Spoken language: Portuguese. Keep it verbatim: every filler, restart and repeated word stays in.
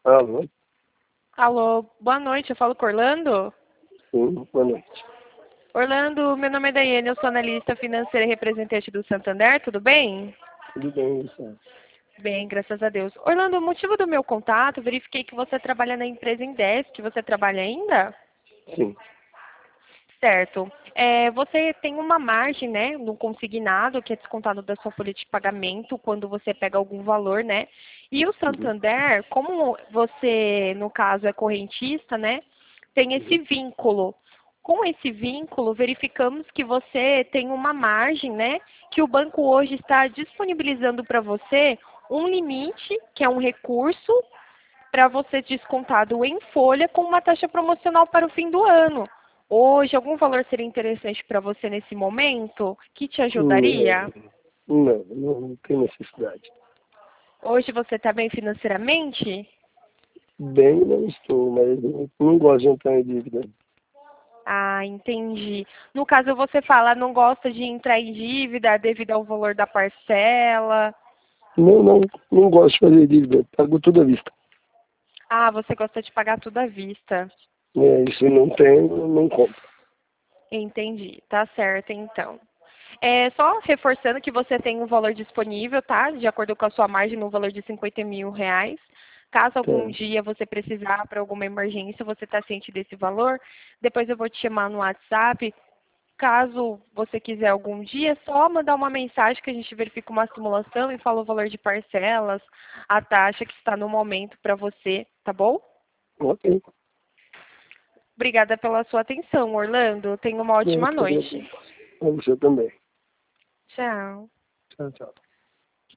Alô? Alô, boa noite, eu falo com Orlando? Sim, boa noite. Orlando, meu nome é Daiane, eu sou analista financeira e representante do Santander, tudo bem? Tudo bem, Luciano? Bem, graças a Deus. Orlando, o motivo do meu contato, verifiquei que você trabalha na empresa Indesk, você trabalha ainda? Sim. Certo. É, você tem uma margem, né, no consignado, que é descontado da sua folha de pagamento quando você pega algum valor, né? E o Uhum. Santander, como você, no caso, é correntista, né, tem esse Uhum. vínculo. Com esse vínculo, verificamos que você tem uma margem, né, que o banco hoje está disponibilizando para você um limite, que é um recurso, para você descontado em folha com uma taxa promocional para o fim do ano. Hoje, algum valor seria interessante para você nesse momento? Que te ajudaria? Não, não, não, não tem necessidade. Hoje você está bem financeiramente? Bem, não estou, mas eu não gosto de entrar em dívida. Ah, entendi. No caso, você fala, não gosta de entrar em dívida devido ao valor da parcela. Não, não, não gosto de fazer dívida. Pago tudo à vista. Ah, você gosta de pagar tudo à vista. É, isso não tem, não compro. Entendi. Tá certo, então. É, só reforçando que você tem um valor disponível, tá? De acordo com a sua margem, no valor de cinquenta mil reais. Caso algum Tá. dia você precisar para alguma emergência, você está ciente desse valor. Depois eu vou te chamar no WhatsApp. Caso você quiser algum dia, é só mandar uma mensagem que a gente verifica uma simulação e fala o valor de parcelas, a taxa que está no momento para você, tá bom? Ok. Obrigada pela sua atenção, Orlando. Tenha uma Eu ótima que noite. agradeço. A você também. Tchau. Tchau, tchau.